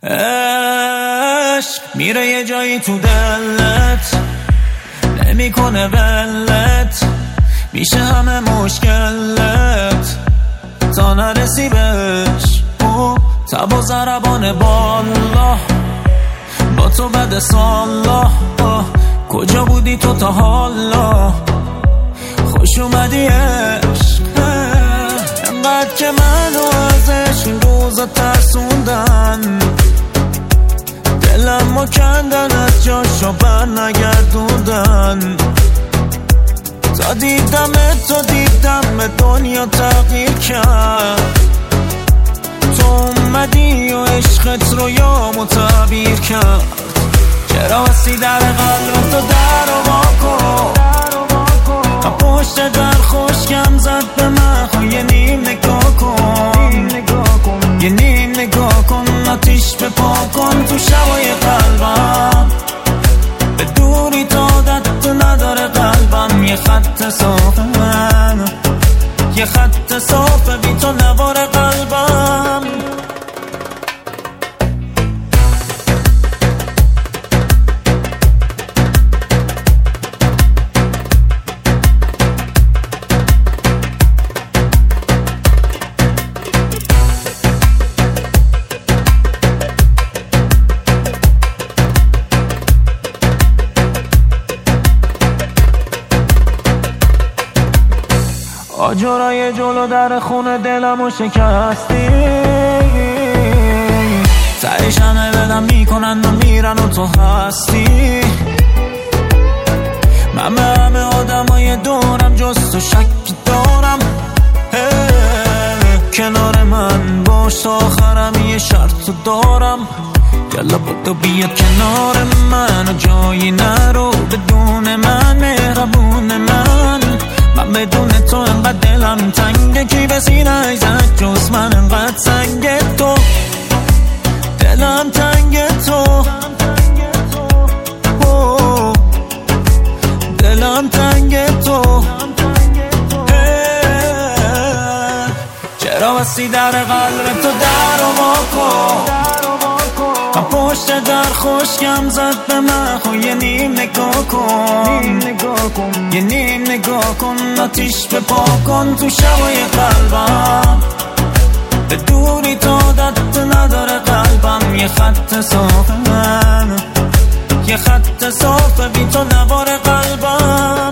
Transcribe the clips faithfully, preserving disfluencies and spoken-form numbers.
عشق میره یه جایی تو دلت، نمیکنه ولت، میشه همه مشکلت تا نرسی بهش. او تب و ضربان بالا با تو بد سالا، کجا بودی تو تا حالا؟ خوش اومدی عشق، انقدر که منو ازش این روزا ترسوندن، دلم رو کندن از جاشو بر نگردوندن. تا دیدم تو دیدم دنیا تغییر کرد، تو اومدی و عشقت رو یامو تعبیر کرد. چرا بستی در قلب تو در رو واکن، پشت در خوشگم زد به من، خو یه نیم نگاه کن، یه نیم نگاه کن، آتیش به پا کن تو شبای قلبم، به دوری تا عادت نداره قلبم. یه خط صاف من، یه خط صاف بی تو نوار قلبم. آجرای جلو در خونه دلمو شکستی، تهش همه بدم میکنن و میرن و تو هستی. من به همه آدمای دورم جز تو شک دارم، کنار من باش تا آخرم یه شرط دارم. یلا بدو بیا کنار من و جایی نرو بدون من، مهربون من. من بدون تو انقدر دلم تنگه، کی به سینه ایزد جز من انقدر سنگ تو، دلم تنگ تو، دلم تنگ تو. چرا بستی در قلب تو در رو واکن، پشت در خوشگم زد به من، خو یه نیم نگاه کن، یه نیم نگاه کن، آتیش به پا کن تو شبای قلبم، به دوری تا عادت نداره قلبم. یه خط صاف من، یه خط صاف بی تو نوار قلبم.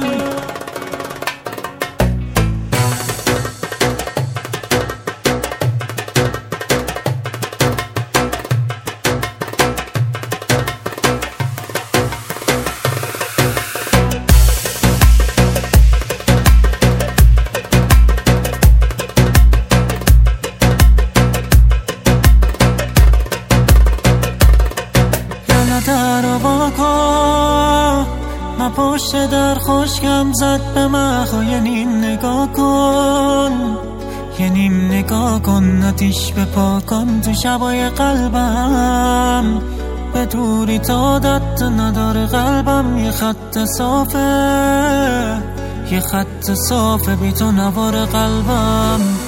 در رو واکن، من پشت در خوشگم زد به من، خو یه نیم نگاه کن، یه نیم نگاه کن، آتیش به پا کن تو شبای قلبم، به دوری تا عادت نداره قلبم. یه خط صافه، یه خط صافه بی تو نوار قلبم.